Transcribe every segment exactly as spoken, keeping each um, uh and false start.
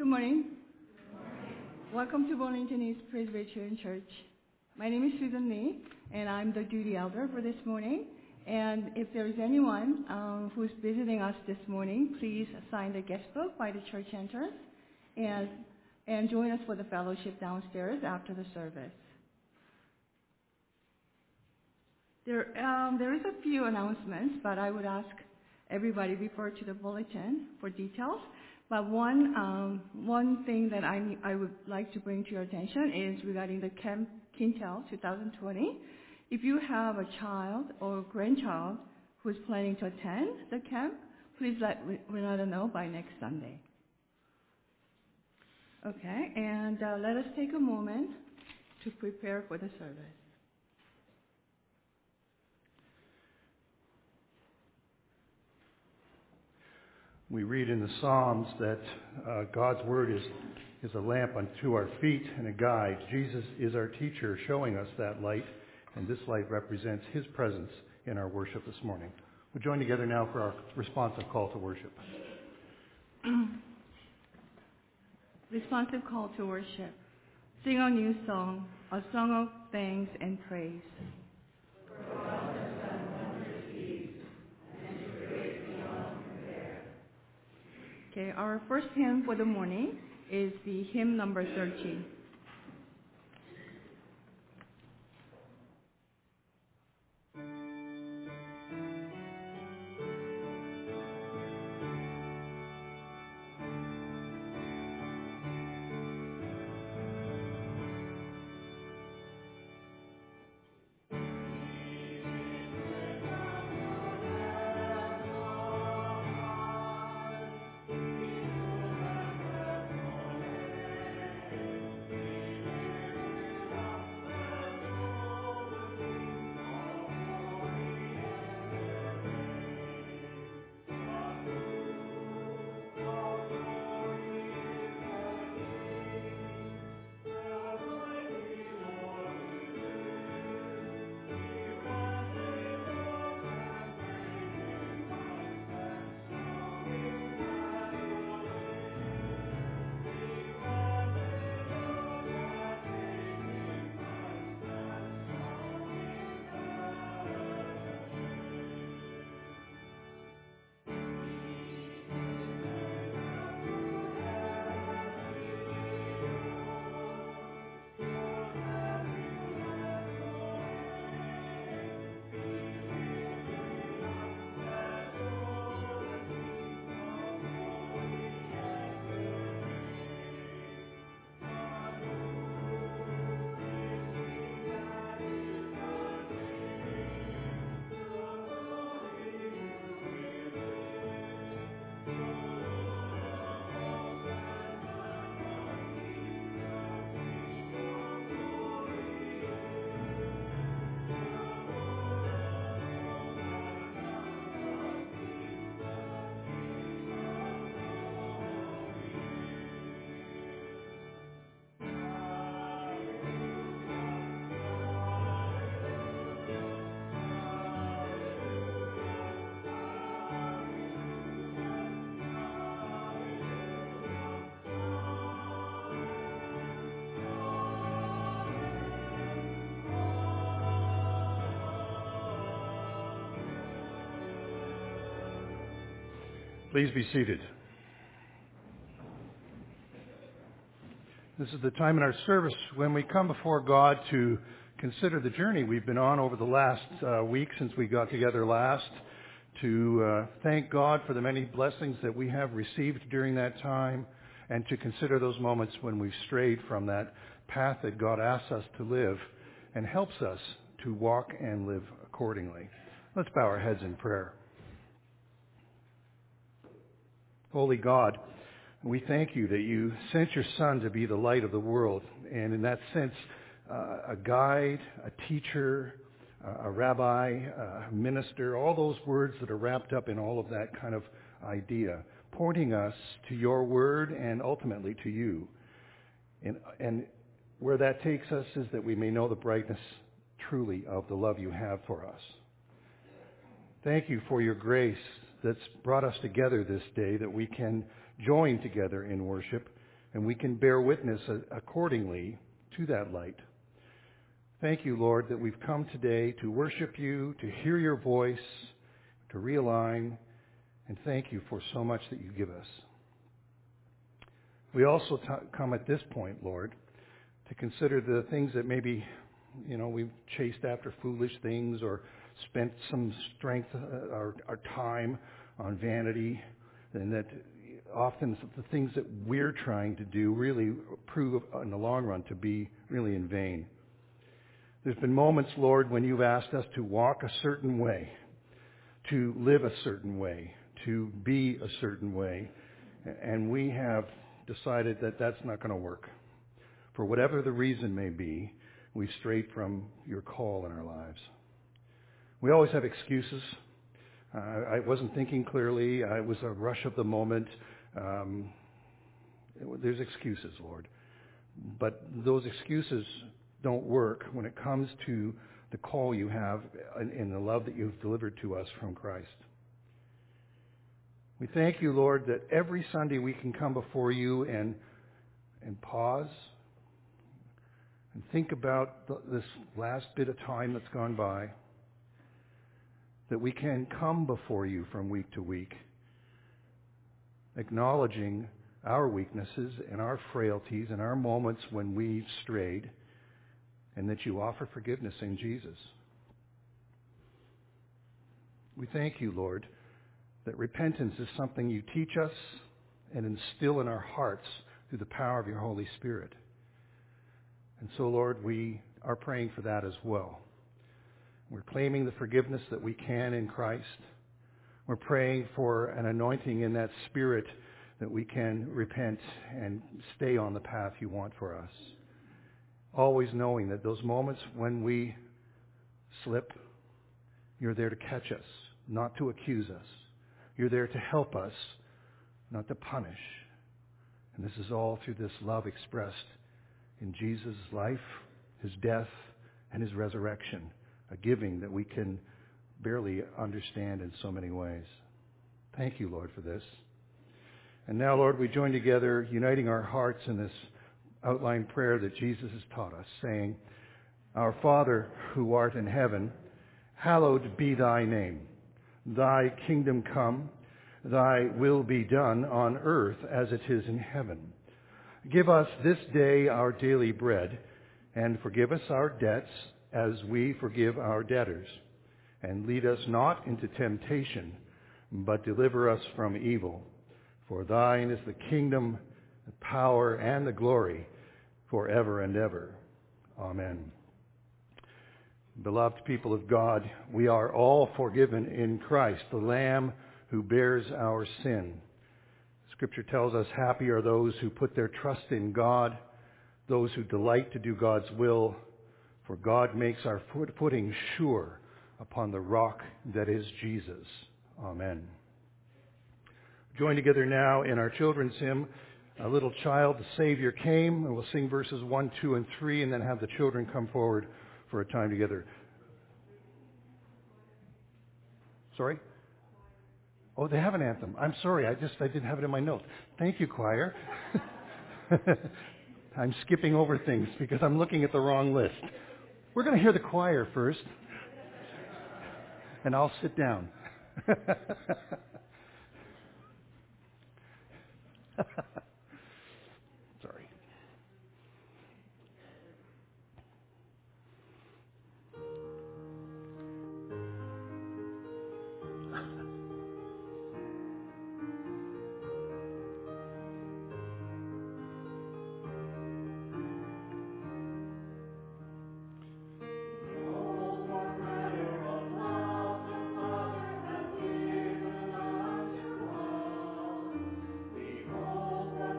Good morning. Good morning. Welcome to Burlington East Presbyterian Church. My name is Susan Lee, and I'm the duty elder for this morning. And if there's anyone um, who's visiting us this morning, please sign the guest book by the church entrance and, and join us for the fellowship downstairs after the service. There, um, there is a few announcements, but I would ask everybody refer to the bulletin for details. But one um, one thing that I I would like to bring to your attention is regarding the Camp Quintel twenty twenty. If you have a child or grandchild who is planning to attend the camp, please let Renata know by next Sunday. Okay, and uh, let us take a moment to prepare for the service. We read in the Psalms that uh, God's Word is, is a lamp unto our feet and a guide. Jesus is our teacher, showing us that light, and this light represents His presence in our worship this morning. We'll join together now for our responsive call to worship. Responsive call to worship. Sing a new song, a song of thanks and praise. Okay, our first hymn for the morning is the hymn number thirteen. Please be seated. This is the time in our service when we come before God to consider the journey we've been on over the last uh, week since we got together last, to uh, thank God for the many blessings that we have received during that time, and to consider those moments when we've strayed from that path that God asks us to live and helps us to walk and live accordingly. Let's bow our heads in prayer. Holy God, we thank you that you sent your Son to be the light of the world, and in that sense, uh, a guide, a teacher, uh, a rabbi, a minister, all those words that are wrapped up in all of that kind of idea, pointing us to your word and ultimately to you. And, and where that takes us is that we may know the brightness truly of the love you have for us. Thank you for your grace that's brought us together this day, that we can join together in worship, and we can bear witness accordingly to that light. Thank you, Lord, that we've come today to worship you, to hear your voice, to realign, and thank you for so much that you give us. We also t- come at this point, Lord, to consider the things that maybe, you know, we've chased after foolish things or spent some strength, uh, our, our time on vanity, and that often the things that we're trying to do really prove in the long run to be really in vain. There's been moments, Lord, when you've asked us to walk a certain way, to live a certain way, to be a certain way, and we have decided that that's not going to work. For whatever the reason may be, we've strayed from your call in our lives. We always have excuses. Uh, I wasn't thinking clearly. I was a rush of the moment. Um, there's excuses, Lord. But those excuses don't work when it comes to the call you have and the love that you've delivered to us from Christ. We thank you, Lord, that every Sunday we can come before you and and pause and think about the, this last bit of time that's gone by, that we can come before you from week to week, acknowledging our weaknesses and our frailties and our moments when we strayed, and that you offer forgiveness in Jesus. We thank you, Lord, that repentance is something you teach us and instill in our hearts through the power of your Holy Spirit. And so, Lord, we are praying for that as well. We're claiming the forgiveness that we can in Christ. We're praying for an anointing in that Spirit that we can repent and stay on the path you want for us. Always knowing that those moments when we slip, you're there to catch us, not to accuse us. You're there to help us, not to punish. And this is all through this love expressed in Jesus' life, his death, and his resurrection, a giving that we can barely understand in so many ways. Thank you, Lord, for this. And now, Lord, we join together, uniting our hearts in this outline prayer that Jesus has taught us, saying, Our Father, who art in heaven, hallowed be thy name. Thy kingdom come, thy will be done on earth as it is in heaven. Give us this day our daily bread, and forgive us our debts as we forgive our debtors. And lead us not into temptation, but deliver us from evil. For thine is the kingdom, the power, and the glory forever and ever. Amen. Beloved people of God, we are all forgiven in Christ, the Lamb who bears our sin. Scripture tells us, happy are those who put their trust in God, those who delight to do God's will, for God makes our footing sure upon the rock that is Jesus. Amen. Join together now in our children's hymn, A Little Child, the Savior Came, and we'll sing verses one, two, and three, and then have the children come forward for a time together. Sorry? Oh, they have an anthem. I'm sorry, I just I didn't have it in my notes. Thank you, choir. I'm skipping over things because I'm looking at the wrong list. We're going to hear the choir first, and I'll sit down. Sorry. Behold,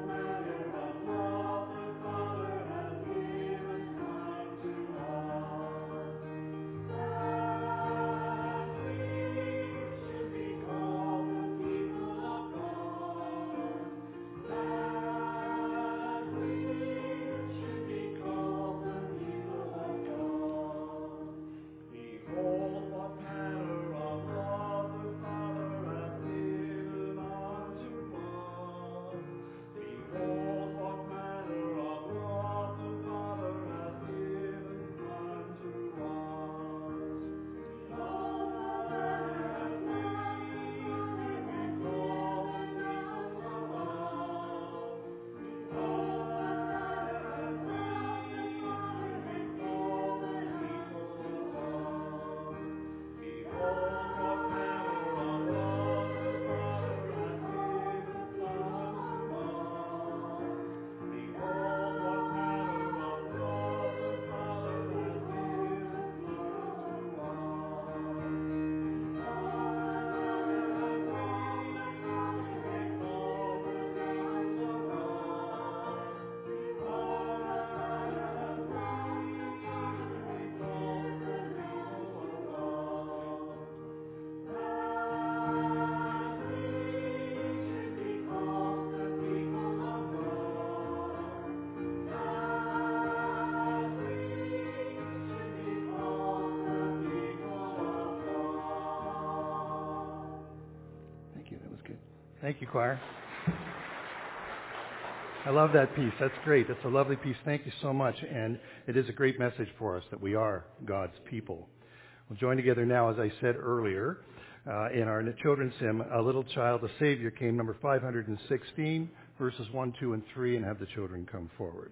Thank you, choir. I love that piece. That's great. That's a lovely piece. Thank you so much. And it is a great message for us that we are God's people. We'll join together now, as I said earlier, uh, in our children's hymn, A Little Child, the Savior Came, number five hundred sixteen, verses one, two, and three, and have the children come forward.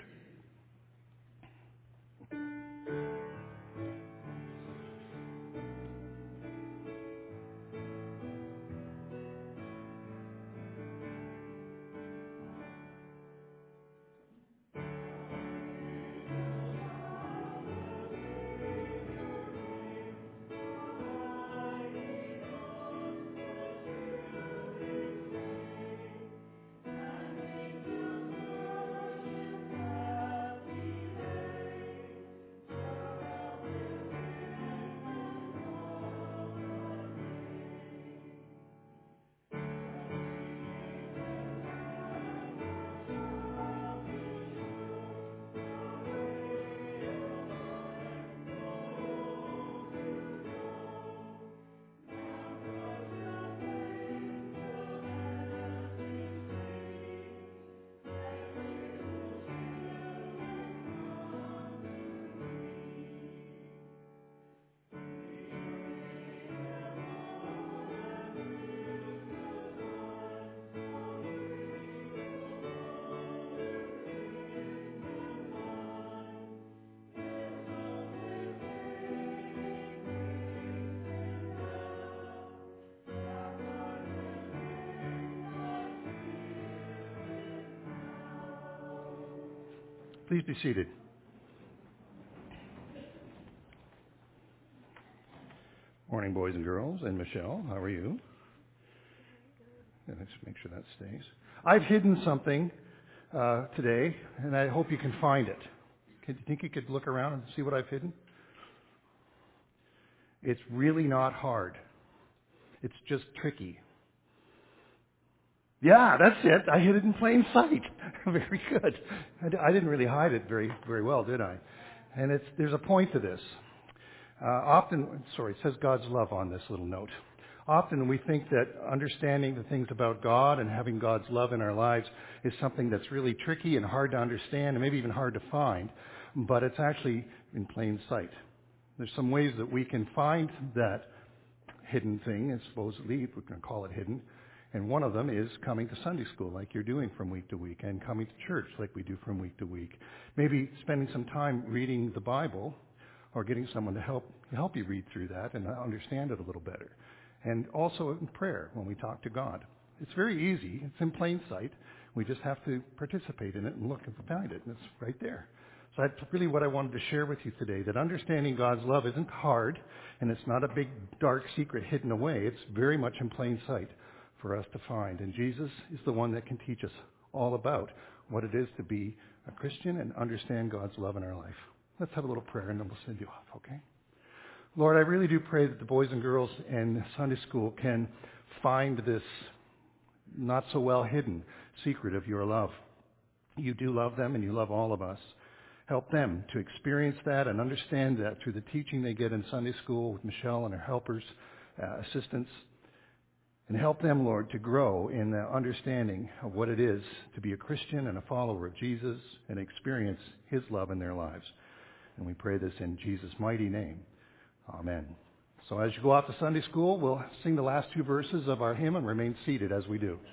Please be seated. Morning, boys and girls, and Michelle, how are you? Yeah, let's make sure that stays. I've hidden something uh, today, and I hope you can find it. Do you think you could look around and see what I've hidden? It's really not hard. It's just tricky. Yeah, that's it. I hid it in plain sight. Very good. I, d- I didn't really hide it very, very well, did I? And it's, there's a point to this. Uh, often, sorry, it says God's love on this little note. Often we think that understanding the things about God and having God's love in our lives is something that's really tricky and hard to understand and maybe even hard to find, but it's actually in plain sight. There's some ways that we can find that hidden thing, and supposedly we're going to call it hidden. And one of them is coming to Sunday school like you're doing from week to week, and coming to church like we do from week to week. Maybe spending some time reading the Bible or getting someone to help help you read through that and understand it a little better. And also in prayer when we talk to God. It's very easy. It's in plain sight. We just have to participate in it and look and find it, and it's right there. So that's really what I wanted to share with you today, that understanding God's love isn't hard, and it's not a big dark secret hidden away. It's very much in plain sight for us to find. And Jesus is the one that can teach us all about what it is to be a Christian and understand God's love in our life. Let's have a little prayer and then we'll send you off, okay? Lord, I really do pray that the boys and girls in Sunday school can find this not so well hidden secret of your love. You do love them and you love all of us. Help them to experience that and understand that through the teaching they get in Sunday school with Michelle and her helpers, uh, assistants. And help them, Lord, to grow in the understanding of what it is to be a Christian and a follower of Jesus and experience His love in their lives. And we pray this in Jesus' mighty name. Amen. So as you go off to Sunday school, we'll sing the last two verses of our hymn and remain seated as we do.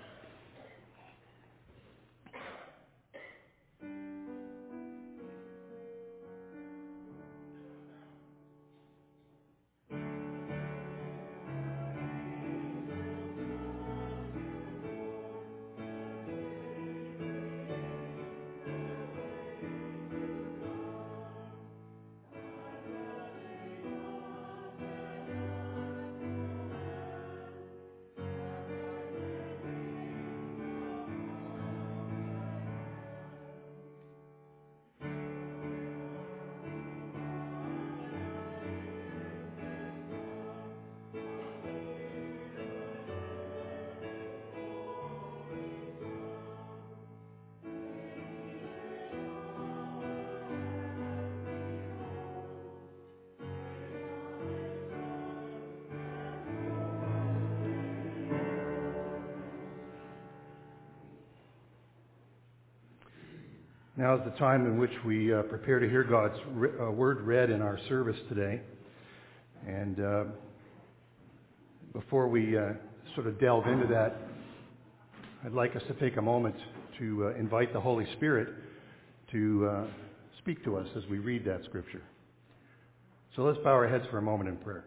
Now is the time in which we uh, prepare to hear God's re- uh, word read in our service today. And uh, before we uh, sort of delve into that, I'd like us to take a moment to uh, invite the Holy Spirit to uh, speak to us as we read that scripture. So let's bow our heads for a moment in prayer.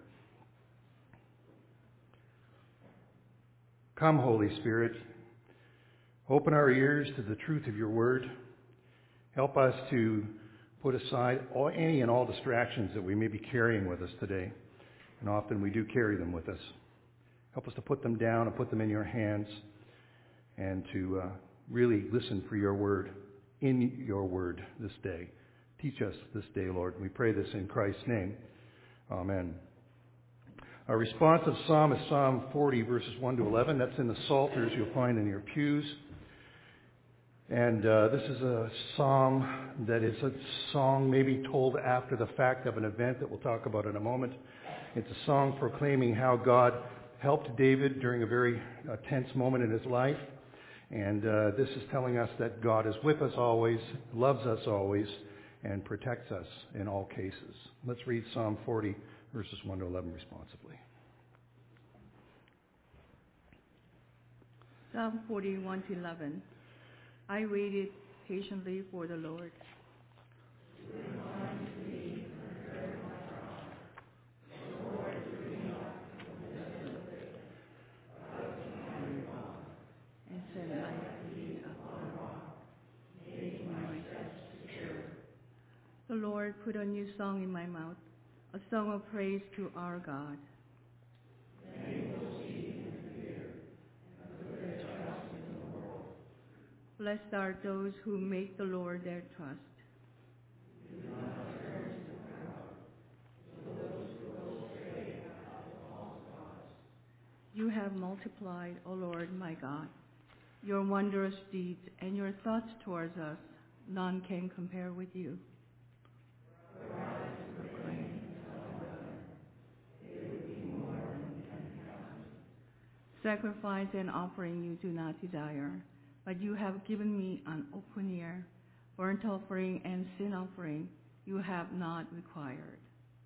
Come, Holy Spirit, open our ears to the truth of your word. Help us to put aside all, any and all distractions that we may be carrying with us today. And often we do carry them with us. Help us to put them down and put them in your hands and to uh, really listen for your word, in your word this day. Teach us this day, Lord. We pray this in Christ's name. Amen. Our responsive psalm is Psalm forty, verses one to eleven. That's in the Psalters you'll find in your pews. And uh, this is a psalm that is a song maybe told after the fact of an event that we'll talk about in a moment. It's a song proclaiming how God helped David during a very uh, tense moment in his life. And uh, this is telling us that God is with us always, loves us always, and protects us in all cases. Let's read Psalm forty, verses one to eleven responsively. Psalm forty-one to eleven. I waited patiently for the Lord. And said, my feet upon the rock, making my steps secure. The Lord put a new song in my mouth, a song of praise to our God. Blessed are those who make the Lord their trust. You have multiplied, O Lord my God, your wondrous deeds and your thoughts towards us. None can compare with you. Sacrifice and offering you do not desire, but you have given me an open ear. Burnt offering and sin offering you have not required.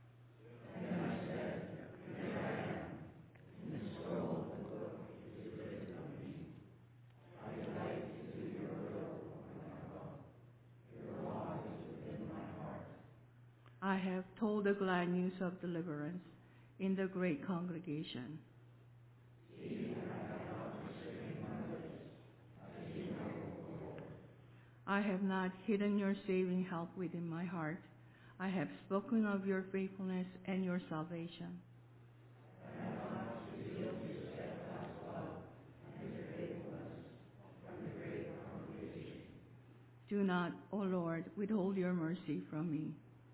I have told the glad news of deliverance in the great congregation. I have not hidden your saving help within my heart. I have spoken of your faithfulness and your salvation. Do not, O Lord, withhold your mercy from me.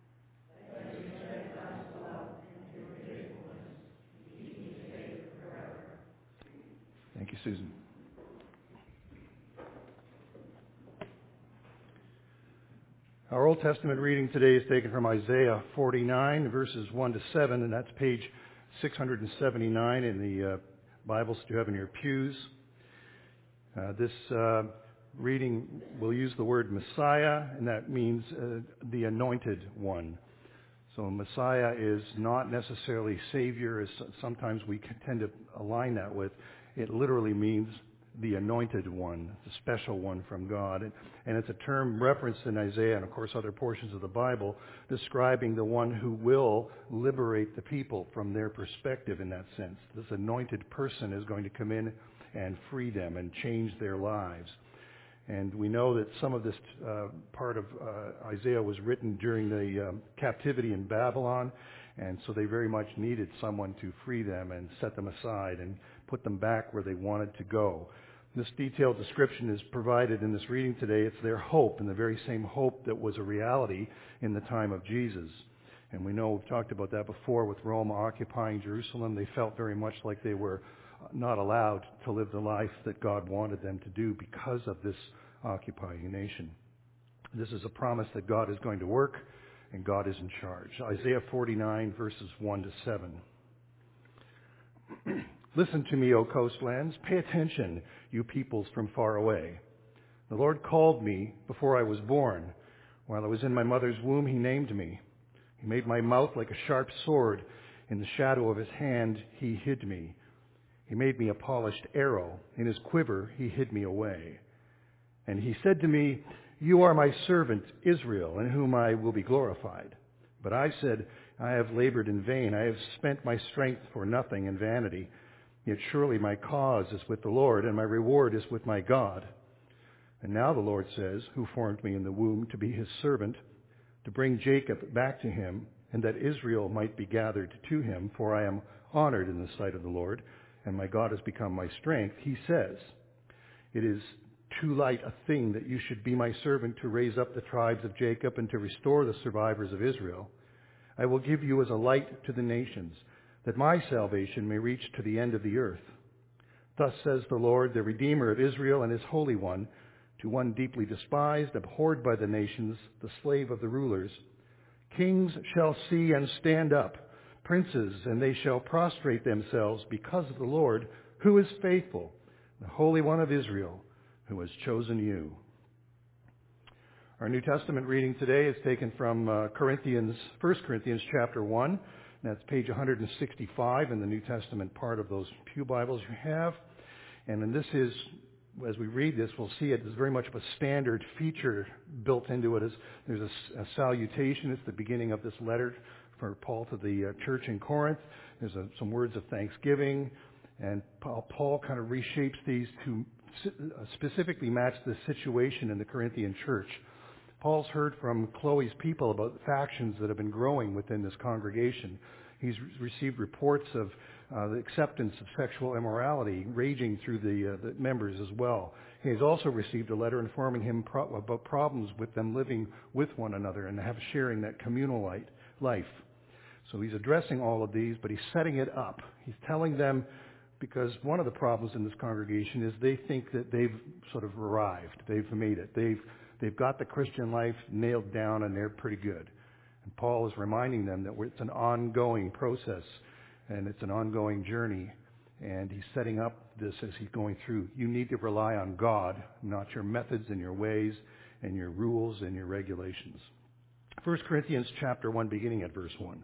Thank you, Susan. Our Old Testament reading today is taken from Isaiah forty-nine, verses one to seven, and that's page six hundred seventy-nine in the uh, Bibles that you have in your pews. Uh, this uh, reading will use the word Messiah, and that means uh, the anointed one. So Messiah is not necessarily Savior, as sometimes we tend to align that with. It literally means the anointed one, the special one from God. And, and it's a term referenced in Isaiah and, of course, other portions of the Bible, describing the one who will liberate the people from their perspective in that sense. This anointed person is going to come in and free them and change their lives. And we know that some of this uh, part of uh, Isaiah was written during the um, captivity in Babylon, and so they very much needed someone to free them and set them aside and put them back where they wanted to go. This detailed description is provided in this reading today. It's their hope, and the very same hope that was a reality in the time of Jesus. And we know, we've talked about that before, with Rome occupying Jerusalem, they felt very much like they were not allowed to live the life that God wanted them to do because of this occupying nation. This is a promise that God is going to work, and God is in charge. Isaiah forty-nine, verses one to seven. Listen to me, O coastlands. Pay attention, you peoples from far away. The Lord called me before I was born. While I was in my mother's womb, he named me. He made my mouth like a sharp sword. In the shadow of his hand, he hid me. He made me a polished arrow. In his quiver, he hid me away. And he said to me, you are my servant, Israel, in whom I will be glorified. But I said, I have labored in vain. I have spent my strength for nothing in vanity. Yet surely my cause is with the Lord, and my reward is with my God. And now the Lord says, who formed me in the womb to be his servant, to bring Jacob back to him, and that Israel might be gathered to him, for I am honored in the sight of the Lord, and my God has become my strength. He says, it is too light a thing that you should be my servant to raise up the tribes of Jacob and to restore the survivors of Israel. I will give you as a light to the nations, that my salvation may reach to the end of the earth. Thus says the Lord, the Redeemer of Israel and his Holy One, to one deeply despised, abhorred by the nations, the slave of the rulers. Kings shall see and stand up, princes, and they shall prostrate themselves because of the Lord, who is faithful, the Holy One of Israel, who has chosen you. Our New Testament reading today is taken from uh, Corinthians, First Corinthians chapter one. That's page one sixty-five in the New Testament part of those pew Bibles you have. And then this is, as we read this, we'll see it as very much of a standard feature built into it. As there's a, a salutation. It's the beginning of this letter for Paul to the uh, church in Corinth. There's a, some words of thanksgiving. And Paul, Paul kind of reshapes these to specifically match the situation in the Corinthian church. Paul's heard from Chloe's people about the factions that have been growing within this congregation. He's received reports of uh, the acceptance of sexual immorality raging through the, uh, the members as well. He has also received a letter informing him pro- about problems with them living with one another and have sharing that communal light, life. So he's addressing all of these, but he's setting it up. He's telling them, because one of the problems in this congregation is they think that they've sort of arrived. They've made it. They've they've got the Christian life nailed down and they're pretty good. And Paul is reminding them that it's an ongoing process and it's an ongoing journey. And he's setting up this as he's going through. You need to rely on God, not your methods and your ways and your rules and your regulations. First Corinthians chapter one, beginning at verse one.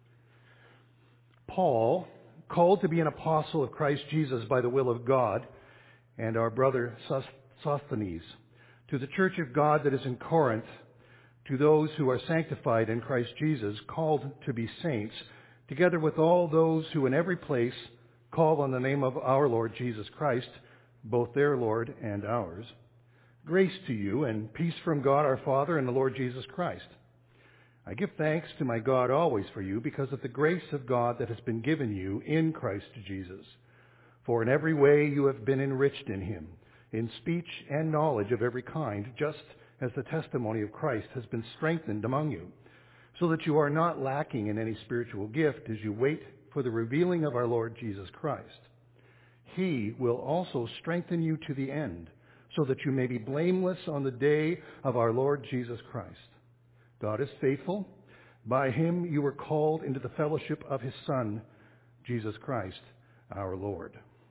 Paul, called to be an apostle of Christ Jesus by the will of God, and our brother Sosthenes, to the church of God that is in Corinth, to those who are sanctified in Christ Jesus, called to be saints, together with all those who in every place call on the name of our Lord Jesus Christ, both their Lord and ours. Grace to you and peace from God our Father and the Lord Jesus Christ. I give thanks to my God always for you because of the grace of God that has been given you in Christ Jesus. For in every way you have been enriched in him, in speech and knowledge of every kind, just as the testimony of Christ has been strengthened among you, so that you are not lacking in any spiritual gift as you wait for the revealing of our Lord Jesus Christ. He will also strengthen you to the end, so that you may be blameless on the day of our Lord Jesus Christ. God is faithful. By him you were called into the fellowship of his Son, Jesus Christ, our Lord.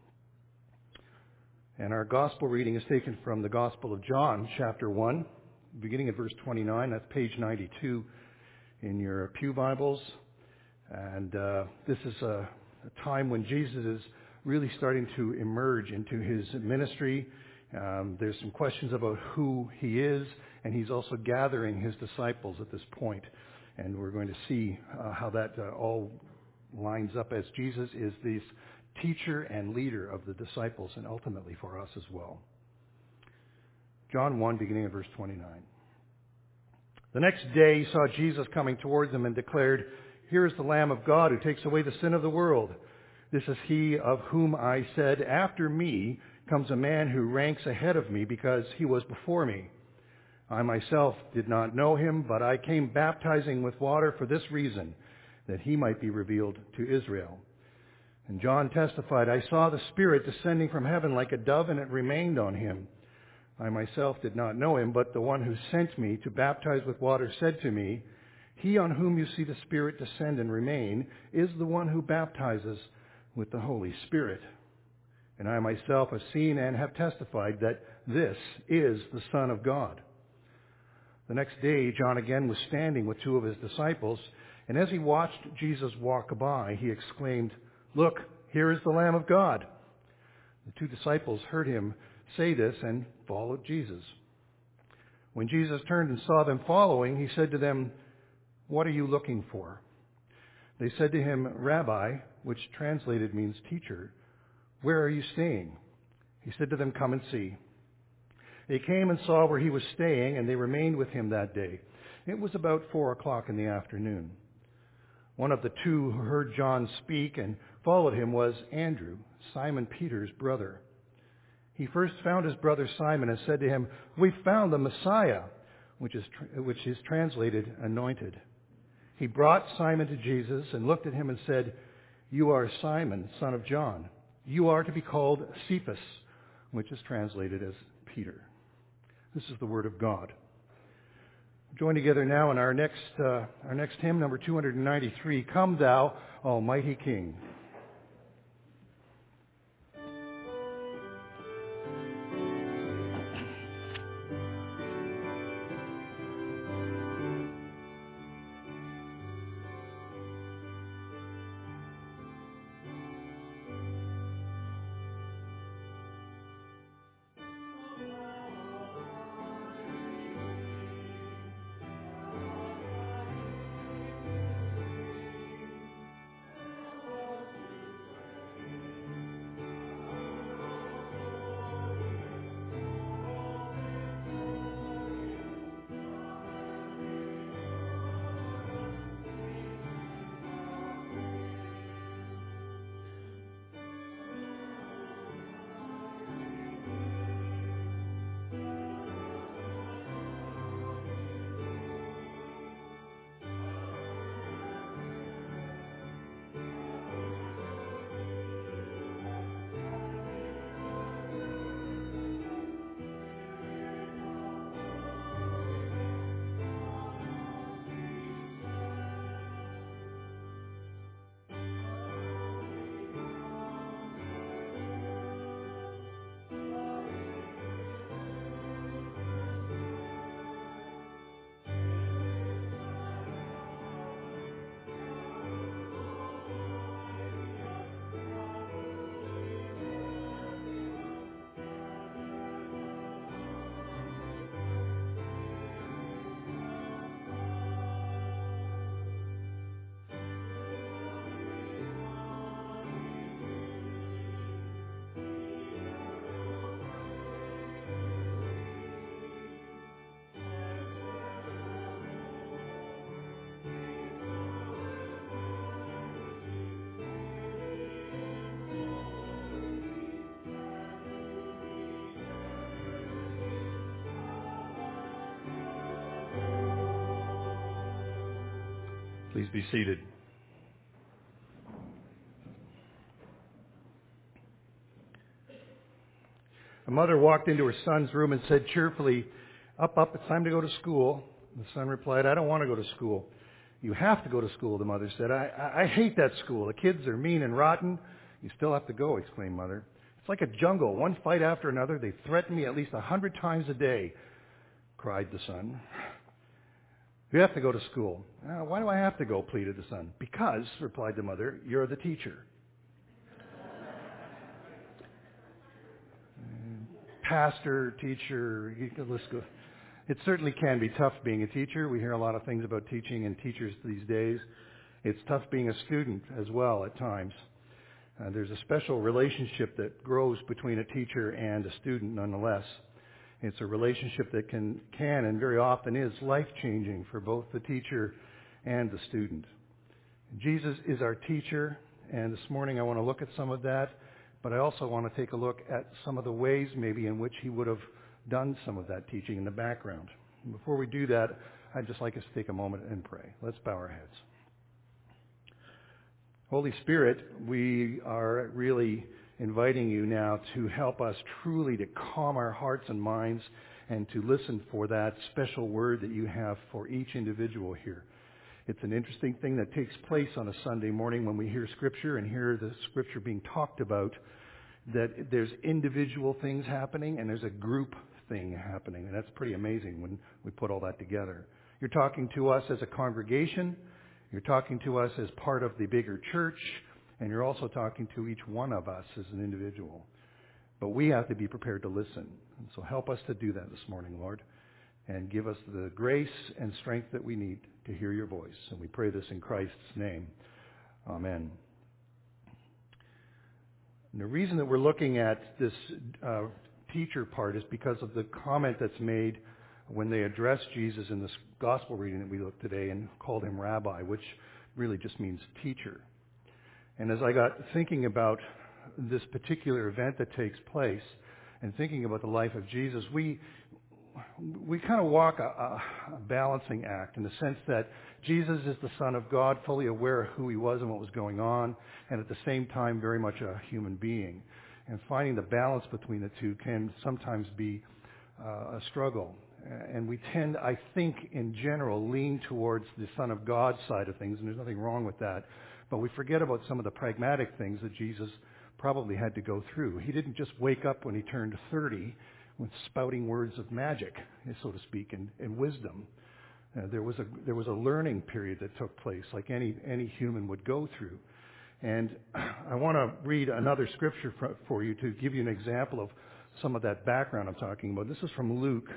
And our gospel reading is taken from the Gospel of John, chapter one, beginning at verse twenty-nine. That's page ninety-two in your pew Bibles. And uh, this is a, a time when Jesus is really starting to emerge into his ministry. Um, there's some questions about who he is, and he's also gathering his disciples at this point. And we're going to see uh, how that uh, all lines up as Jesus is this teacher and leader of the disciples and ultimately for us as well. John one, beginning at verse twenty-nine. The next day he saw Jesus coming towards them and declared, "Here is the Lamb of God who takes away the sin of the world. This is he of whom I said, after me comes a man who ranks ahead of me because he was before me. I myself did not know him, but I came baptizing with water for this reason, that he might be revealed to Israel." And John testified, "I saw the Spirit descending from heaven like a dove, and it remained on him. I myself did not know him, but the one who sent me to baptize with water said to me, 'He on whom you see the Spirit descend and remain is the one who baptizes with the Holy Spirit.' And I myself have seen and have testified that "This is the Son of God." The next day, John again was standing with two of his disciples, and as he watched Jesus walk by, he exclaimed, "Look, here is the Lamb of God." The two disciples heard him say this and followed Jesus. When Jesus turned and saw them following, he said to them, "What are you looking for?" They said to him, "Rabbi," which translated means teacher, "where are you staying?" He said to them, "Come and see." They came and saw where he was staying, and they remained with him that day. It was about four o'clock in the afternoon. One of the two who heard John speak and followed him was Andrew, Simon Peter's brother. He first found his brother Simon and said to him, "We've found the Messiah," which is, which is translated anointed. He brought Simon to Jesus and looked at him and said, "You are Simon, son of John. You are to be called Cephas," which is translated as Peter. This is the word of God. Join together now in our next uh, our next hymn, number two ninety-three, "Come Thou, Almighty King." Please be seated. A mother walked into her son's room and said cheerfully, "Up, up, it's time to go to school." The son replied, "I don't want to go to school." "You have to go to school," the mother said. I, I, I hate that school. The kids are mean and rotten." "You still have to go," exclaimed Mother. "It's like a jungle, one fight after another. They threaten me at least a hundred times a day," cried the son. "You have to go to school." "Uh, why do I have to go?" pleaded the son. "Because," replied the mother, "you're the teacher." Pastor, teacher, you can list go. It certainly can be tough being a teacher. We hear a lot of things about teaching and teachers these days. It's tough being a student as well at times. Uh, there's a special relationship that grows between a teacher and a student nonetheless. It's a relationship that can, can and very often is life-changing for both the teacher and the student. Jesus is our teacher, and this morning I want to look at some of that, but I also want to take a look at some of the ways maybe in which he would have done some of that teaching in the background. And before we do that, I'd just like us to take a moment and pray. Let's bow our heads. Holy Spirit, we are really inviting you now to help us truly to calm our hearts and minds and to listen for that special word that you have for each individual here. It's an interesting thing that takes place on a Sunday morning when we hear Scripture and hear the Scripture being talked about. that there's individual things happening and there's a group thing happening. And that's pretty amazing when we put all that together. You're talking to us as a congregation. You're talking to us as part of the bigger church. And you're also talking to each one of us as an individual. But we have to be prepared to listen. And so help us to do that this morning, Lord. And give us the grace and strength that we need to hear your voice. And we pray this in Christ's name. Amen. And the reason that we're looking at this uh, teacher part is because of the comment that's made when they addressed Jesus in this gospel reading that we looked today and called him rabbi, which really just means teacher. And as I got thinking about this particular event that takes place and thinking about the life of Jesus, we we kind of walk a, a balancing act in the sense that Jesus is the Son of God, fully aware of who he was and what was going on, and at the same time very much a human being. And finding the balance between the two can sometimes be uh, a struggle. And we tend, I think, in general, lean towards the Son of God side of things, and there's nothing wrong with that. But we forget about some of the pragmatic things that Jesus probably had to go through. He didn't just wake up when he turned thirty with spouting words of magic, so to speak, and, and wisdom. Uh, there was a there was a learning period that took place, like any any human would go through. And I want to read another scripture for, for you to give you an example of some of that background I'm talking about. This is from Luke,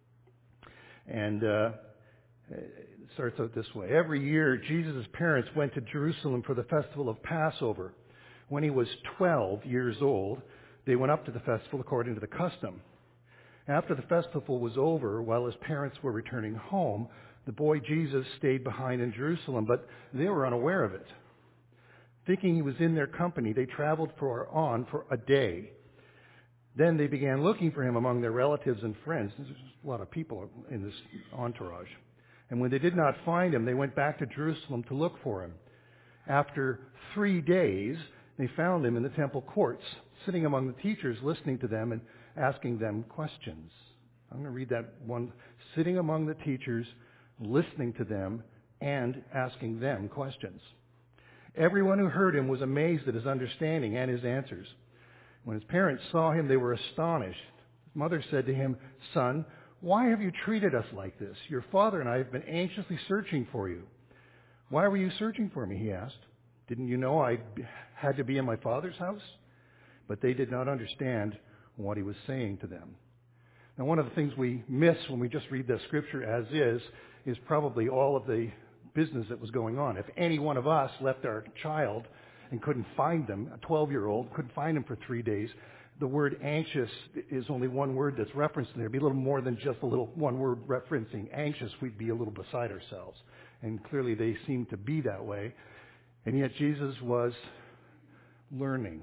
and uh, it starts out this way. Every year, Jesus' parents went to Jerusalem for the festival of Passover. When he was twelve years old, they went up to the festival according to the custom. After the festival was over, while his parents were returning home, the boy Jesus stayed behind in Jerusalem, but they were unaware of it. Thinking he was in their company, they traveled for on for a day. Then they began looking for him among their relatives and friends. There's a lot of people in this entourage. And when they did not find him, they went back to Jerusalem to look for him. After three days, they found him in the temple courts, sitting among the teachers, listening to them and asking them questions. I'm going to read that one. Sitting among the teachers, listening to them, and asking them questions. Everyone who heard him was amazed at his understanding and his answers. When his parents saw him, they were astonished. His mother said to him, "Son, why have you treated us like this? Your father and I have been anxiously searching for you." "Why were you searching for me?" he asked. "Didn't you know I had to be in my father's house?" But they did not understand what he was saying to them. Now, one of the things we miss when we just read the scripture as is, is probably all of the business that was going on. If any one of us left our child and couldn't find them, a twelve-year-old couldn't find him for three days, the word anxious is only one word that's referenced in there. It'd be a little more than just a little one word referencing anxious. We'd be a little beside ourselves. And clearly they seemed to be that way. And yet Jesus was learning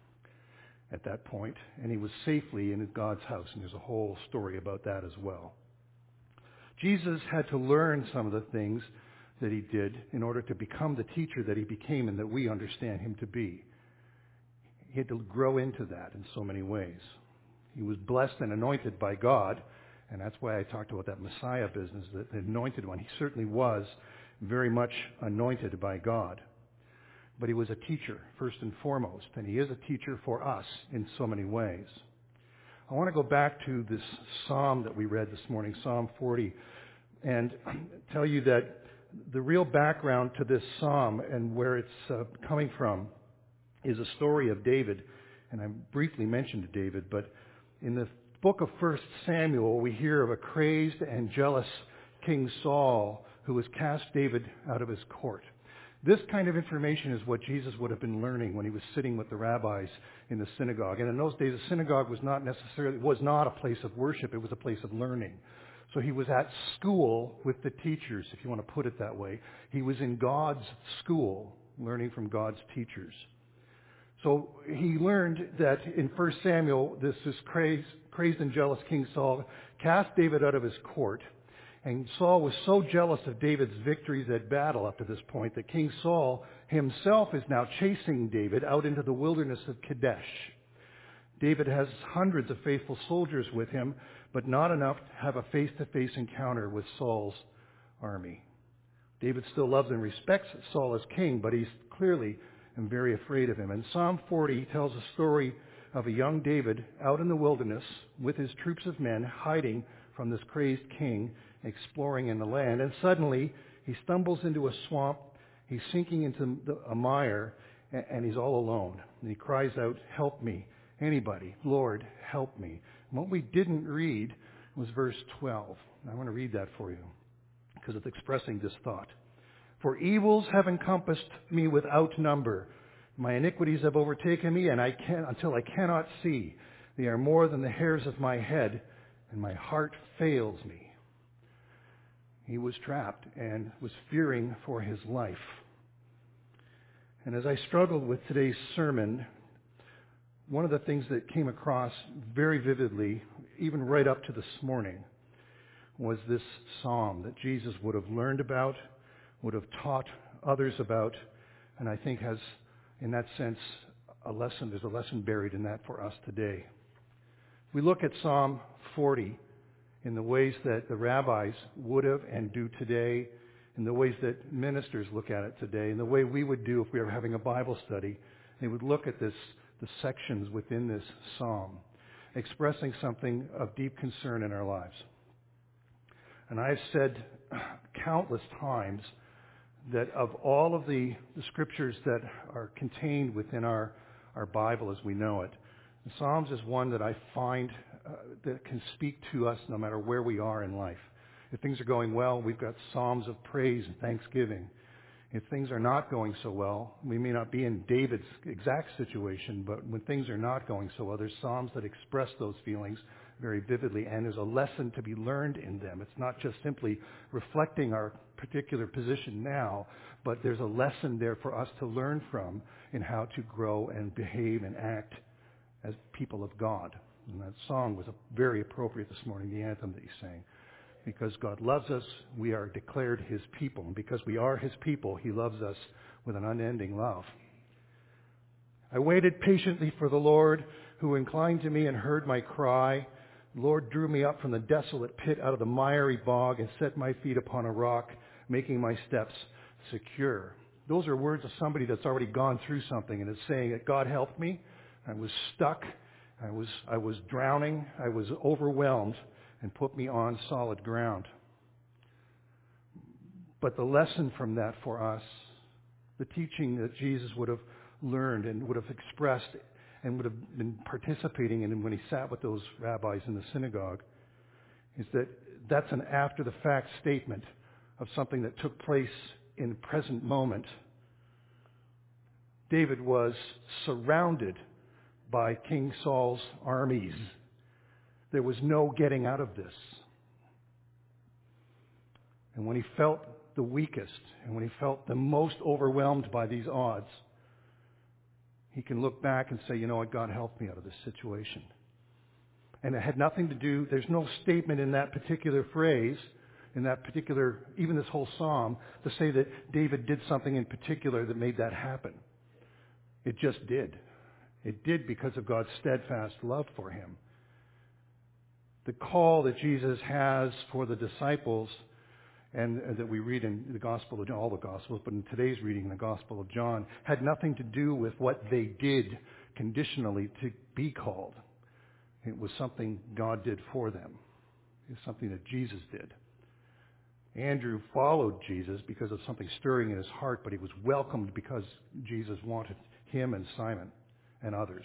at that point, and he was safely in God's house, and there's a whole story about that as well. Jesus had to learn some of the things that he did in order to become the teacher that he became and that we understand him to be. He had to grow into that in so many ways. He was blessed and anointed by God, and that's why I talked about that Messiah business, the anointed one. He certainly was very much anointed by God. But he was a teacher, first and foremost, and he is a teacher for us in so many ways. I want to go back to this psalm that we read this morning, Psalm forty, and tell you that the real background to this psalm and where it's uh, coming from is a story of David, and I briefly mentioned David, but in the book of First Samuel, we hear of a crazed and jealous King Saul who has cast David out of his court. This kind of information is what Jesus would have been learning when he was sitting with the rabbis in the synagogue. And in those days, the synagogue was not necessarily, was not a place of worship. It was a place of learning. So he was at school with the teachers, if you want to put it that way. He was in God's school, learning from God's teachers. So he learned that in First Samuel, this, this crazed, crazed and jealous King Saul cast David out of his court. And Saul was so jealous of David's victories at battle up to this point that King Saul himself is now chasing David out into the wilderness of Kadesh. David has hundreds of faithful soldiers with him, but not enough to have a face-to-face encounter with Saul's army. David still loves and respects Saul as king, but he's clearly very afraid of him. And Psalm forty tells a story of a young David out in the wilderness with his troops of men hiding from this crazed king, exploring in the land. And suddenly he stumbles into a swamp. He's sinking into the, a mire, and, and he's all alone. And he cries out, "Help me. Anybody, Lord, help me." And what we didn't read was verse twelve. I want to read that for you because it's expressing this thought. "For evils have encompassed me without number. My iniquities have overtaken me, and I can until I cannot see. They are more than the hairs of my head, and my heart fails me." He was trapped and was fearing for his life. And as I struggled with today's sermon, one of the things that came across very vividly, even right up to this morning, was this psalm that Jesus would have learned about, would have taught others about, and I think has, in that sense, a lesson. There's a lesson buried in that for us today. We look at Psalm forty in the ways that the rabbis would have and do today, in the ways that ministers look at it today, in the way we would do if we were having a Bible study. They would look at this, the sections within this psalm, expressing something of deep concern in our lives. And I've said countless times that of all of the, the scriptures that are contained within our, our Bible as we know it, the Psalms is one that I find uh, that can speak to us no matter where we are in life. If things are going well, we've got Psalms of praise and thanksgiving. If things are not going so well, we may not be in David's exact situation, but when things are not going so well, there's Psalms that express those feelings very vividly, and there's a lesson to be learned in them. It's not just simply reflecting our particular position now, but there's a lesson there for us to learn from in how to grow and behave and act as people of God. And that song was very appropriate this morning, the anthem that he sang. Because God loves us, we are declared his people. And because we are his people, he loves us with an unending love. I waited patiently for the Lord, who inclined to me and heard my cry. The Lord drew me up from the desolate pit, out of the miry bog, and set my feet upon a rock, making my steps secure. Those are words of somebody that's already gone through something and is saying that God helped me. I was stuck. I was, I was drowning. I was overwhelmed, and put me on solid ground. But the lesson from that for us, the teaching that Jesus would have learned and would have expressed and would have been participating in when he sat with those rabbis in the synagogue, is that that's an after-the-fact statement of something that took place in the present moment. David was surrounded by King Saul's armies. There was no getting out of this. And when he felt the weakest, and when he felt the most overwhelmed by these odds, he can look back and say, you know what, God helped me out of this situation. And it had nothing to do, there's no statement in that particular phrase, in that particular, even this whole psalm, to say that David did something in particular that made that happen. It just did. It did because of God's steadfast love for him. The call that Jesus has for the disciples, and that we read in the Gospel of John, all the Gospels, but in today's reading in the Gospel of John, had nothing to do with what they did conditionally to be called. It was something God did for them. It was something that Jesus did. Andrew followed Jesus because of something stirring in his heart, but he was welcomed because Jesus wanted him and Simon and others.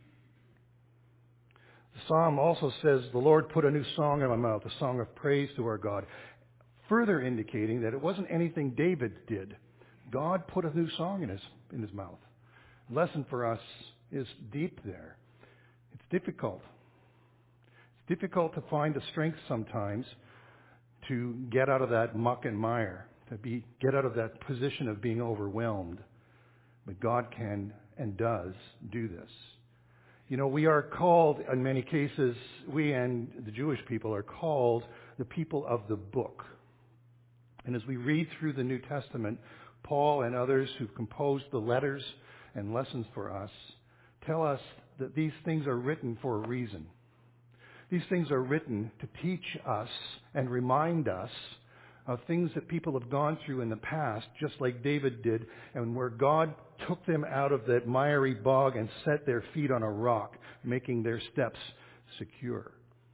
The psalm also says, the Lord put a new song in my mouth, a song of praise to our God, further indicating that it wasn't anything David did. God put a new song in his, in his mouth. The lesson for us is deep there. It's difficult. It's difficult to find the strength sometimes to get out of that muck and mire, to be get out of that position of being overwhelmed. But God can and does do this. You know, we are called, in many cases, we and the Jewish people are called the people of the book. And as we read through the New Testament, Paul and others who've composed the letters and lessons for us tell us that these things are written for a reason. These things are written to teach us and remind us of things that people have gone through in the past, just like David did, and where God took them out of that miry bog and set their feet on a rock, making their steps secure.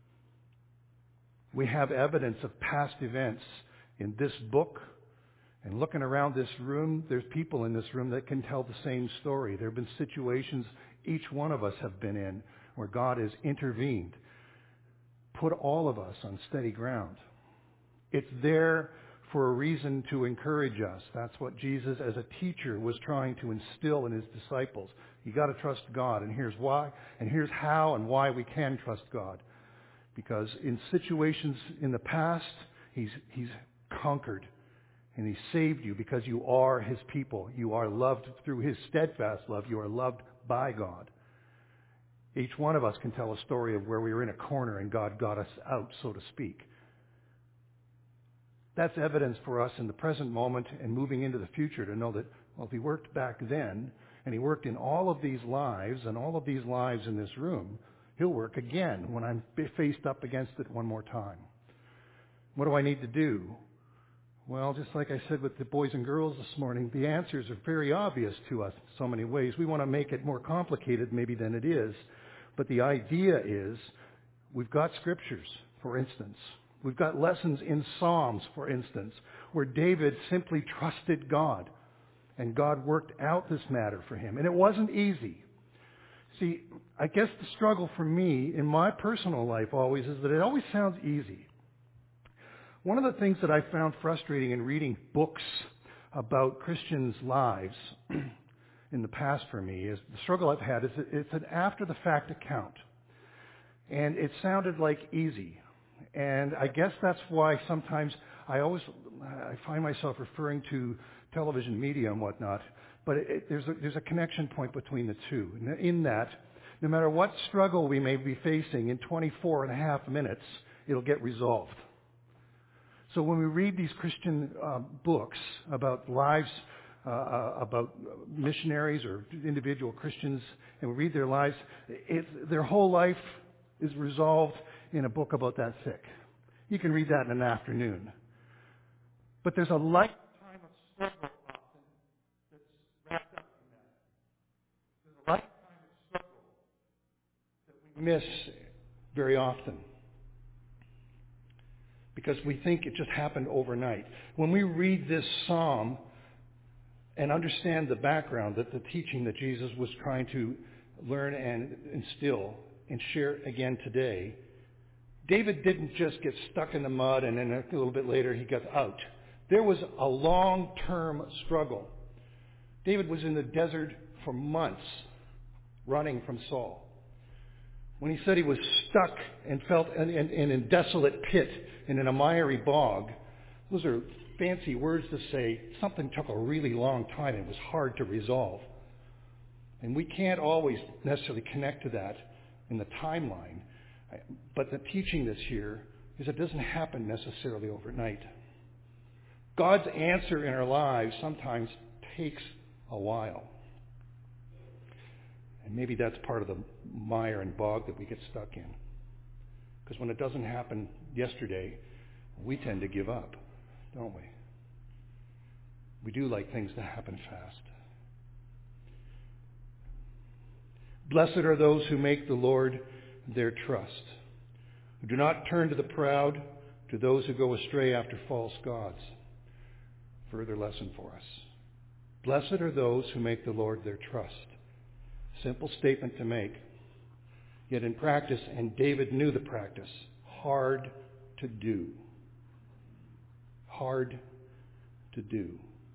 We have evidence of past events in this book, and looking around this room, there's people in this room that can tell the same story. There have been situations each one of us have been in where God has intervened, put all of us on steady ground. It's there for a reason to encourage us. That's what Jesus, as a teacher, was trying to instill in his disciples. You got to trust God, and here's why, and here's how and why we can trust God. Because in situations in the past, he's he's conquered, and he saved you because you are his people. You are loved through his steadfast love. You are loved by God. Each one of us can tell a story of where we were in a corner and God got us out, so to speak. That's evidence for us in the present moment and moving into the future to know that, well, if he worked back then, and he worked in all of these lives and all of these lives in this room, he'll work again when I'm faced up against it one more time. What do I need to do? Well, just like I said with the boys and girls this morning, the answers are very obvious to us in so many ways. We want to make it more complicated maybe than it is. But the idea is we've got scriptures, for instance. We've got lessons in Psalms, for instance, where David simply trusted God, and God worked out this matter for him. And it wasn't easy. See, I guess the struggle for me in my personal life always is that it always sounds easy. One of the things that I found frustrating in reading books about Christians' lives in the past for me is the struggle I've had is that it's an after-the-fact account. And it sounded like easy. And I guess that's why sometimes I always I find myself referring to television media and whatnot. But it, it, there's, a, there's a connection point between the two. In that, no matter what struggle we may be facing, in twenty-four and a half minutes, it'll get resolved. So when we read these Christian uh, books about lives, uh, about missionaries or individual Christians, and we read their lives, it, their whole life is resolved in a book about that thick. You can read that in an afternoon. But there's a lifetime of struggle often that's wrapped up in that. There's a lifetime of struggle that we miss very often because we think it just happened overnight. When we read this psalm and understand the background, that the teaching that Jesus was trying to learn and instill and share again today, David didn't just get stuck in the mud and then a little bit later he got out. There was a long-term struggle. David was in the desert for months running from Saul. When he said he was stuck and felt in, in, in a desolate pit and in a miry bog, those are fancy words to say something took a really long time and was hard to resolve. And we can't always necessarily connect to that in the timeline. But the teaching that's here is it doesn't happen necessarily overnight. God's answer in our lives sometimes takes a while. And maybe that's part of the mire and bog that we get stuck in. Because when it doesn't happen yesterday, we tend to give up, don't we? We do like things to happen fast. Blessed are those who make the Lord their trust, who do not turn to the proud, to those who go astray after false gods. Further lesson for us. Blessed are those who make the Lord their trust. Simple statement to make. Yet in practice, and David knew the practice, hard to do. Hard to do.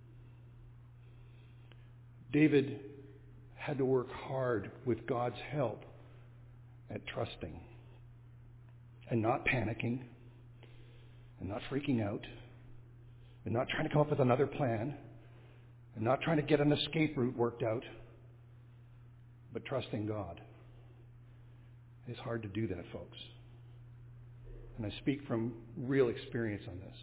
David had to work hard with God's help at trusting and not panicking and not freaking out and not trying to come up with another plan and not trying to get an escape route worked out, but trusting God. It's hard to do that, folks. And I speak from real experience on this.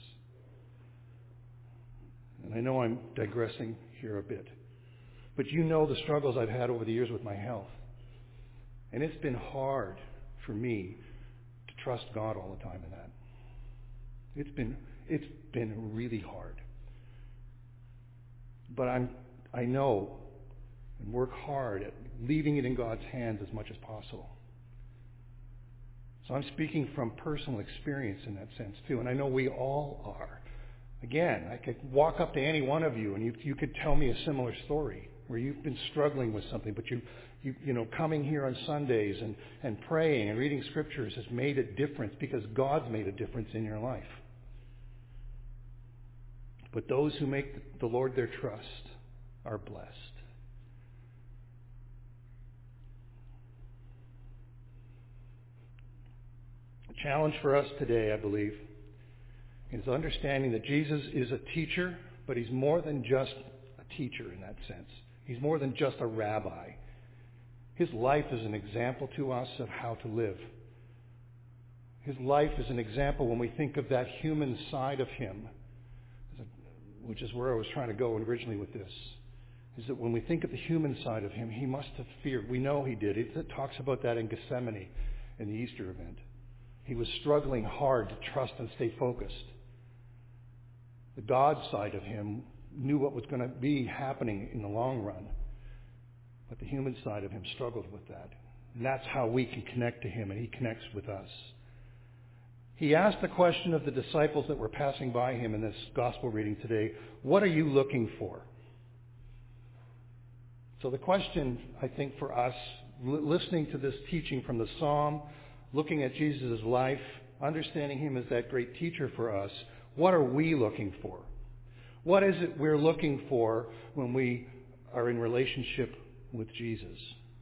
And I know I'm digressing here a bit, but you know the struggles I've had over the years with my health. And it's been hard for me to trust God all the time in that. It's been It's been really hard. But I'm, I know and work hard at leaving it in God's hands as much as possible. So I'm speaking from personal experience in that sense too, and I know we all are. Again, I could walk up to any one of you and you, you could tell me a similar story where you've been struggling with something, but you, you, you know, coming here on Sundays and, and praying and reading scriptures has made a difference because God's made a difference in your life. But those who make the Lord their trust are blessed. The challenge for us today, I believe, is understanding that Jesus is a teacher, but he's more than just a teacher in that sense. He's more than just a rabbi. His life is an example to us of how to live. His life is an example when we think of that human side of him, which is where I was trying to go originally with this, is that when we think of the human side of him, he must have feared. We know he did. It talks about that in Gethsemane in the Easter event. He was struggling hard to trust and stay focused. The God side of him knew what was going to be happening in the long run. But the human side of him struggled with that. And that's how we can connect to him, and he connects with us. He asked the question of the disciples that were passing by him in this gospel reading today, what are you looking for? So the question, I think, for us, listening to this teaching from the Psalm, looking at Jesus' life, understanding him as that great teacher for us, what are we looking for? What is it we're looking for when we are in relationship with Jesus?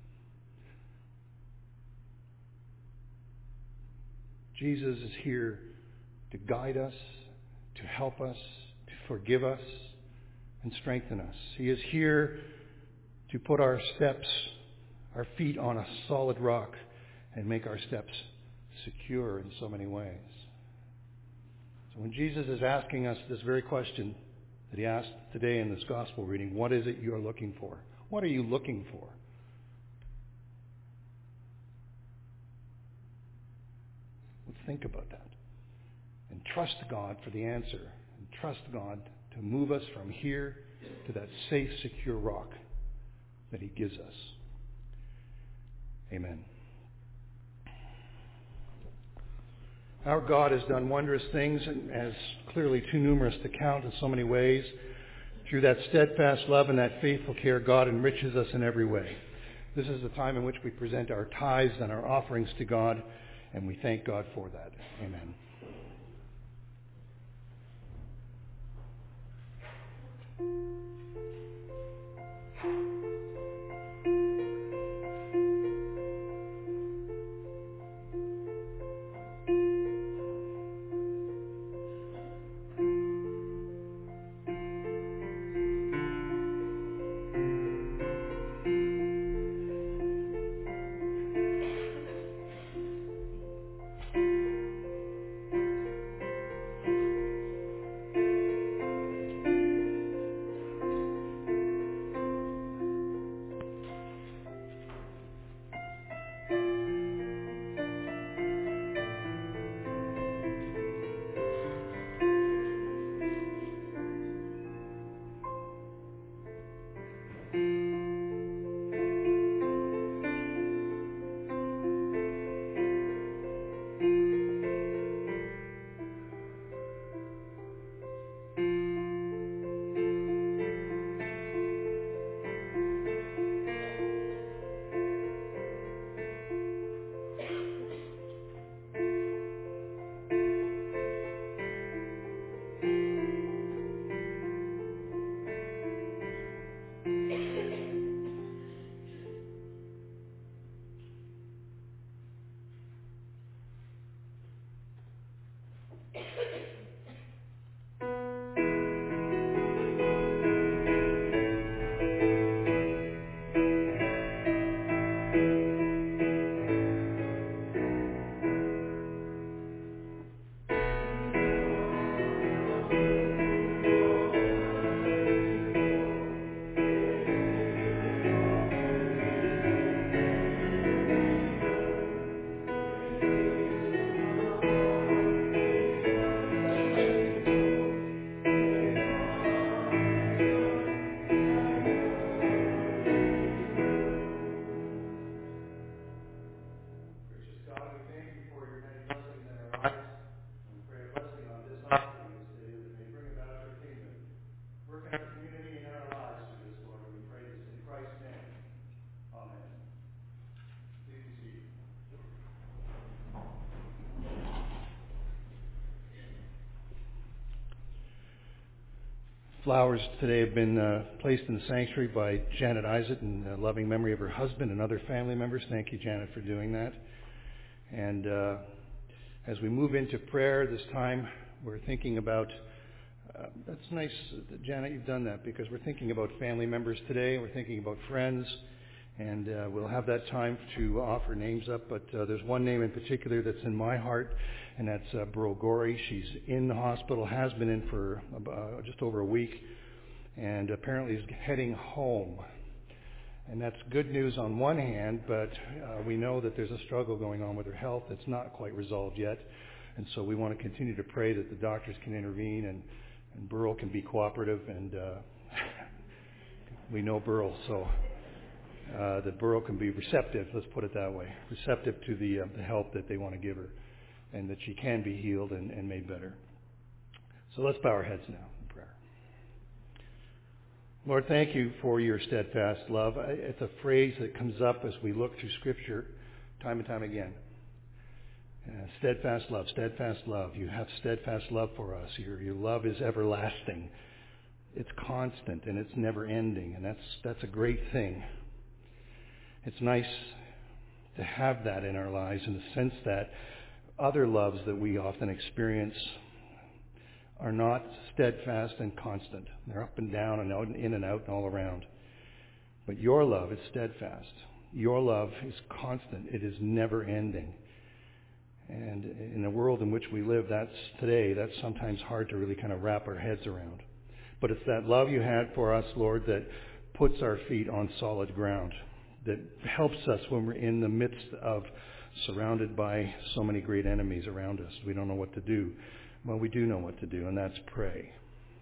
Jesus is here to guide us, to help us, to forgive us, and strengthen us. He is here to put our steps, our feet on a solid rock and make our steps secure in so many ways. So when Jesus is asking us this very question that he asked today in this gospel reading, what is it you're looking for? What are you looking for? Let's think about that. And trust God for the answer. And trust God to move us from here to that safe, secure rock that he gives us. Amen. Our God has done wondrous things, and as clearly too numerous to count in so many ways. Through that steadfast love and that faithful care, God enriches us in every way. This is the time in which we present our tithes and our offerings to God, and we thank God for that. Amen. bring our community and our lives to this, Lord, and we pray this in Christ's name. Amen. Please be seated. Flowers today have been uh, placed in the sanctuary by Janet Isaac in uh, loving memory of her husband and other family members. Thank you, Janet, for doing that. And uh, as we move into prayer this time, we're thinking about, uh, that's nice, Janet, you've done that, because we're thinking about family members today. We're thinking about friends. And uh, we'll have that time to offer names up. But uh, there's one name in particular that's in my heart, and that's uh, Burl Gorey. She's in the hospital, has been in for uh, just over a week, and apparently is heading home. And that's good news on one hand, but uh, we know that there's a struggle going on with her health that's not quite resolved yet. And so we want to continue to pray that the doctors can intervene and, and Burl can be cooperative. And uh, we know Burl, so uh, that Burl can be receptive, let's put it that way, receptive to the, uh, the help that they want to give her, and that she can be healed and, and made better. So let's bow our heads now in prayer. Lord, thank you for your steadfast love. It's a phrase that comes up as we look through Scripture time and time again. Uh, steadfast love, steadfast love. You have steadfast love for us. Your, your love is everlasting. It's constant and it's never ending, and that's that's a great thing. It's nice to have that in our lives in the sense that other loves that we often experience are not steadfast and constant. They're up and down and out and in and out and all around. But your love is steadfast. Your love is constant. It is never ending. And in the world in which we live, that's today, that's sometimes hard to really kind of wrap our heads around. But it's that love you had for us, Lord, that puts our feet on solid ground, that helps us when we're in the midst of surrounded by so many great enemies around us. We don't know what to do. Well, we do know what to do, and that's pray.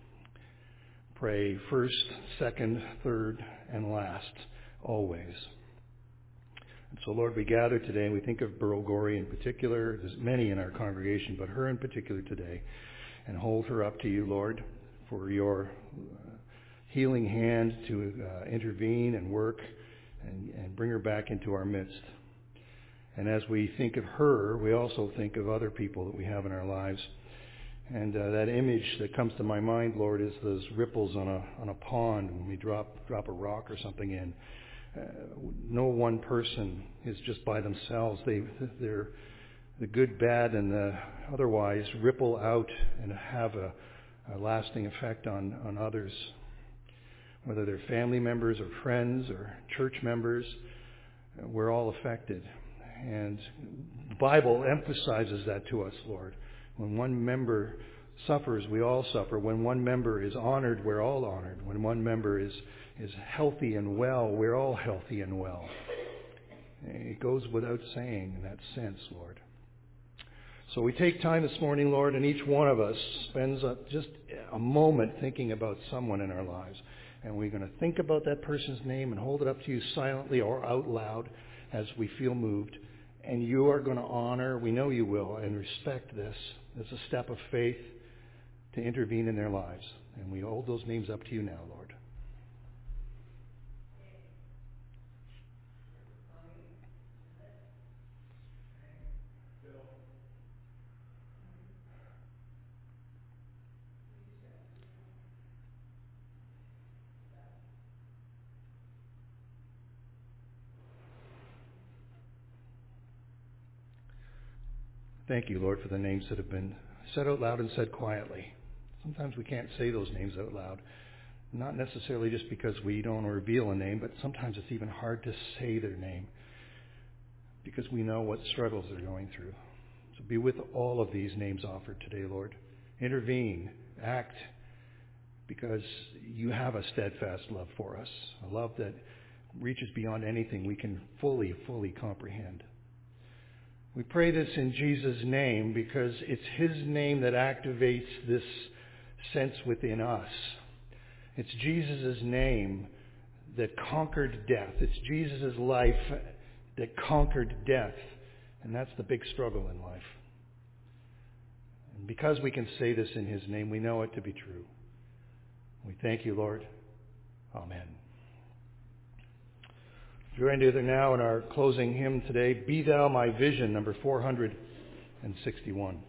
Pray first, second, third, and last, always. And so, Lord, we gather today, and we think of Burl Gorey in particular. There's many in our congregation, but her in particular today, and hold her up to you, Lord, for your uh, healing hand to uh, intervene and work and, and bring her back into our midst. And as we think of her, we also think of other people that we have in our lives. And uh, that image that comes to my mind, Lord, is those ripples on a on a pond when we drop drop a rock or something in. Uh, no one person is just by themselves. They they're the good, bad, and the otherwise ripple out and have a, a lasting effect on on others, whether they're family members or friends or church members. Uh, we're all affected. And the Bible emphasizes that to us, Lord. When one member suffers, we all suffer. When one member is honored, we're all honored. When one member is, is healthy and well, we're all healthy and well. It goes without saying in that sense, Lord. So we take time this morning, Lord, and each one of us spends a, just a moment thinking about someone in our lives. And we're going to think about that person's name and hold it up to you silently or out loud as we feel moved. And you are going to honor, we know you will, and respect this as a step of faith to intervene in their lives. And we hold those names up to you now, Lord. Thank you, Lord, for the names that have been said out loud and said quietly. Sometimes we can't say those names out loud, not necessarily just because we don't reveal a name, but sometimes it's even hard to say their name because we know what struggles they're going through. So be with all of these names offered today, Lord. Intervene, act, because you have a steadfast love for us, a love that reaches beyond anything we can fully, fully comprehend. We pray this in Jesus' name because it's his name that activates this sense within us. It's Jesus' name that conquered death. It's Jesus' life that conquered death. And that's the big struggle in life. And because we can say this in his name, we know it to be true. We thank you, Lord. Amen. Join together now in our closing hymn today, Be Thou My Vision, number four hundred sixty-one.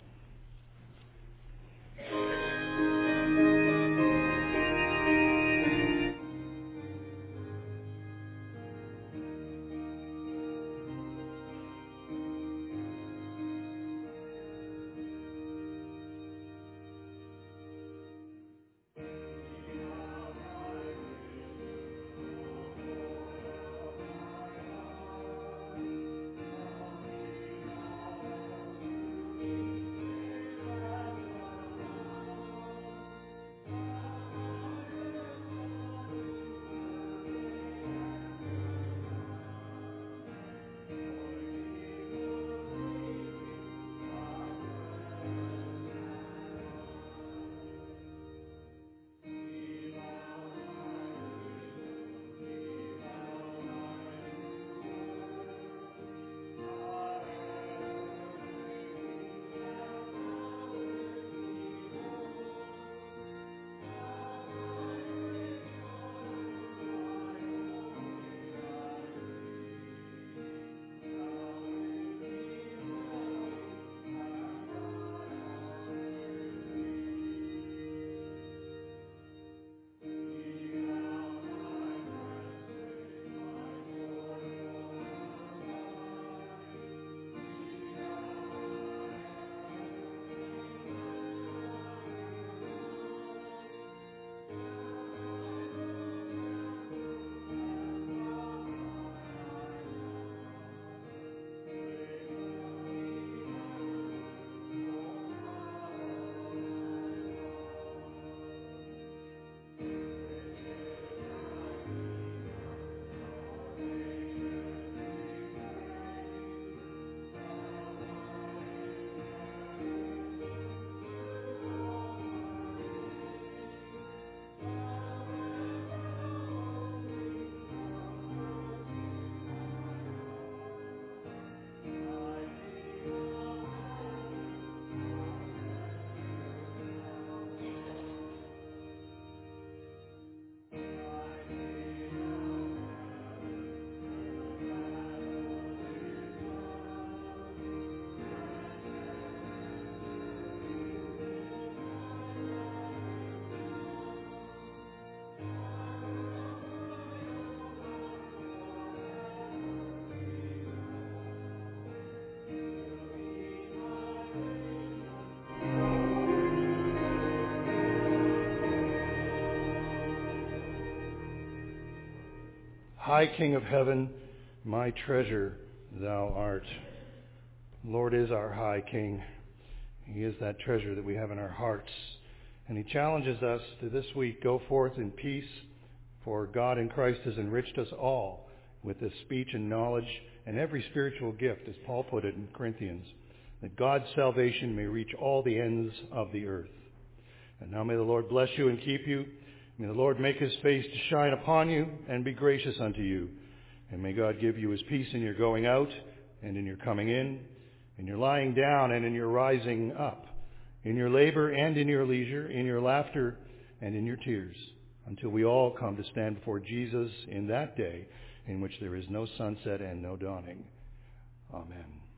High King of heaven, my treasure thou art. Lord is our high King. He is that treasure that we have in our hearts. And he challenges us to this week, go forth in peace, for God in Christ has enriched us all with this speech and knowledge and every spiritual gift, as Paul put it in Corinthians, that God's salvation may reach all the ends of the earth. And now may the Lord bless you and keep you. May the Lord make his face to shine upon you and be gracious unto you. And may God give you his peace in your going out and in your coming in, in your lying down and in your rising up, in your labor and in your leisure, in your laughter and in your tears, until we all come to stand before Jesus in that day in which there is no sunset and no dawning. Amen.